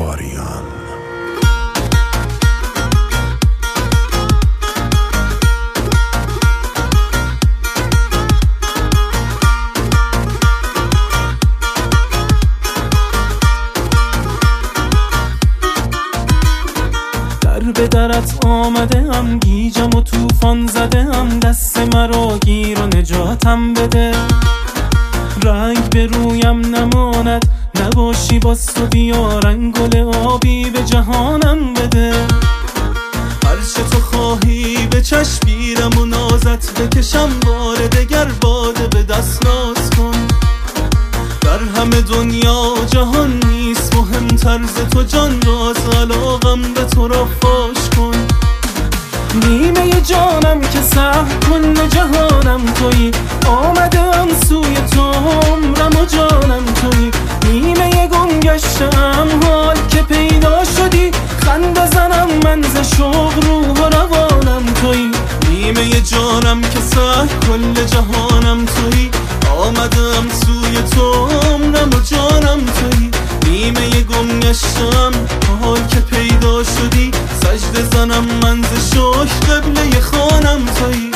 آریان. به درت آمده ام، گیجم و توفان زده ام، دست مرا گیر و نجاتم بده. رنگ به رویم نماند، نباشی باز تو بیا، رنگ گل آبی به جهانم بده. هرچه تو خواهی به چشم گیرم و نازت بکشم، بار دگر باده به دست ناز کن. در همه دنیا جهان نیست مهمتر ز تو جان، راز علاقم به تو را فاش کن. نیمه جانم که سهم کن جهانم تویی، آمدم سوی تو عمرم و جانم تویی. نیمه گم گشتم حال که پیدا شدی، خنده زنم من ز شوق روح و روانم تویی. نیمه جانم که سهم کل جهانم تویی، آمدم سوی تو عمرم و جانم تویی. نیمه گم گشتم حال که پیدا شدی، سجده زنم من ز شوق قبله خانم تویی.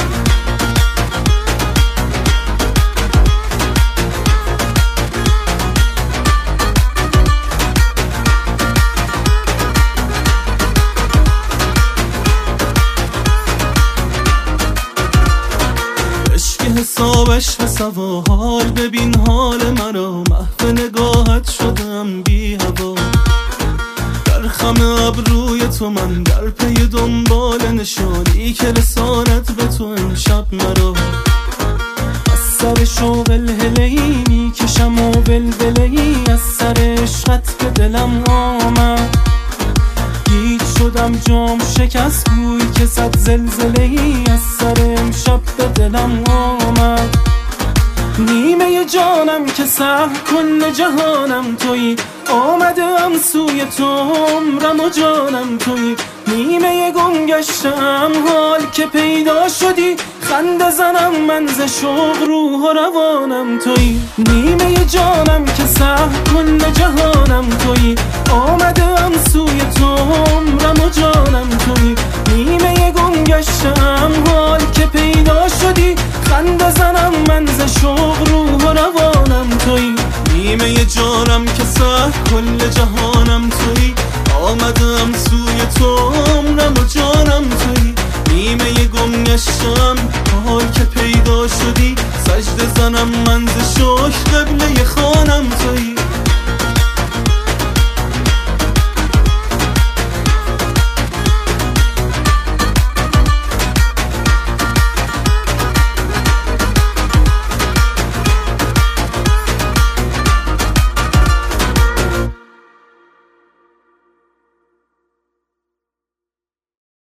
حسابش حسابا، حال ببین حال مرا، محو نگاهت شدم بی هوا. در خم ابروی تو من در پی دنبال نشانی که رسانت به تو امشب مرا. از سر شوق الهلهی می کشم و بلبلهی، از سر عشقت به دلم آمد. گیج شدم جام شکست گوی که صد زلزلهی، از سر امشب به دلم آمد. نیمه جانم که سهم کن جهانم تویی، آمدم سوی تو عمرم و جانم تویی. نیمه گم گشتم حال که پیدا شدی، خنده زنم من ز شوق روح و روانم تویی. نیمه جانم که سهم کن جهانم تویی، آمدم سوی تو عمرم و جانم تویی. نیمه گم گشتم حال که پیدا شدی، خنده زنم من ز شوق روح و روانم تویی. نیمه جانم که سهم کل جهانم تویی، آمدم سوی تو عمرم و جانم تویی. نیمه گم گشتم حال که پیدا شدی، سجده زنم من ز شوق قبله خانم تویی.